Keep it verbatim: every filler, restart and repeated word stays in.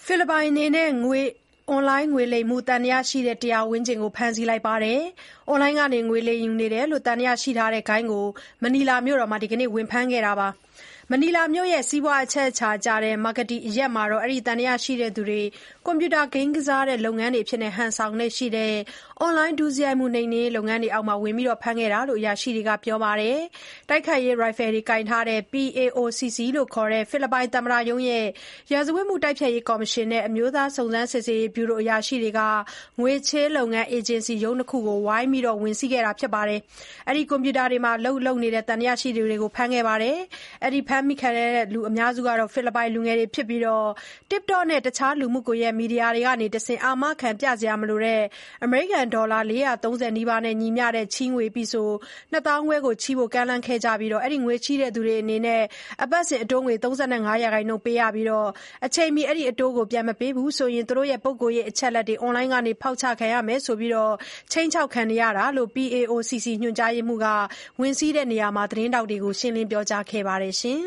ဖိလစ်ပိုင်အနေနဲ့ငွေအွန်လိုင်းငွေလိမ်မှုသံသယရှိတဲ့တရာဝန်းကျင်ကိုဖမ်းဆီးလိုက်ပါတယ်။ အွန်လိုင်းကနေငွေလိမ်ယူနေတယ်လို့သံသယရှိထားတဲ့ဂိုဏ်းကိုမနီလာမြို့တော်မှာဒီနေ့ဝင်ဖမ်းခဲ့တာပါ။ မနီလာမြို့ရဲ့စီးပွားအချက်အခြာကျတဲ့ Makati အရပ်မှာအဲဒီသံသယရှိသူတွေကွန်ပျူတာဂိမ်းကစားတဲ့လုပ်ငန်းတွေအဖြစ်ဟန်ဆောင်လေ့ရှိတဲ့အွန်လိုင်းဒုစရိုက်မှုနှိမ်နင်းရေးလုပ်ငန်းတွေအောက်မှာဝင်ဖမ်းခဲ့တာလို့အရာရှိတွေကပြောပါတယ်။ တိုက်ခိုက်ရေးရိုင်ဖယ်တွေကိုင်ထားတဲ့ P A O C C ခေါ် ဖိလစ်ပိုင်သမ္မတရုံးရဲ့ရာဇဝတ်မှုတိုက်ဖျက်ရေးကော်မရှင်နဲ့ အမျိုးသားစုံစမ်းစစ်ဆေးရေးဗျူရိုအရာရှိတွေက ငွေချေးလုပ်ငန်းအေဂျင်စီရုံးနှစ်ခုကိုဝိုင်းပြီးဝင်စီးခဲ့တာဖြစ်ပါတယ်။ အဲဒီကွန်ပျူတာတွေမှာအလုပ်လုပ်နေတဲ့သံသယရှိသူတွေကိုဖမ်းခဲ့ပါတယ်။ အဲဒီဖမ်းမိခံရသူအများစုကဖိလစ်ပိုင်လူငယ်တွေဖြစ်ပြီး TikTok နဲ့တခြားလူမှုကွန်ယက်မီဒီယာတွေကနေတဆင့်အာမခံပြစရာမလိုတဲ့ အမေရိကန်ဒေါ်လာ လေးရာသုံးဆယ်နီးပါးနဲ့ညီမျှတဲ့ချေးငွေပြီးဆို နှစ်သောင်းခွဲကိုချေးဖို့ကမ်းလှမ်းခဲ့ကြပြီး ငွေချေးသူတွေအနေနဲ့ အပတ်စဉ်အတိုးငွေ ၃၅ ရာခိုင်နှုန်းပေးရပြီး အချိန်မီအဲဒီအတိုးကိုပြန်မပေးဘူးဆိုရင် သူတို့ရဲ့ပုဂ္ဂိုလ်ရေးအချက်အလက်တွေအွန်လိုင်းကနေဖောက်ချခံရမယ်ဆိုပြီးခြိမ်းခြောက်ခံနေရတယ်လို့ P A O C C ညွှန်ကြားရေးမှူးက ဝင်စီးတဲ့နေရာမှာသတင်းထောက်တွေကိုရှင်းလင်းပြောကြားခဲ့ပါတယ်။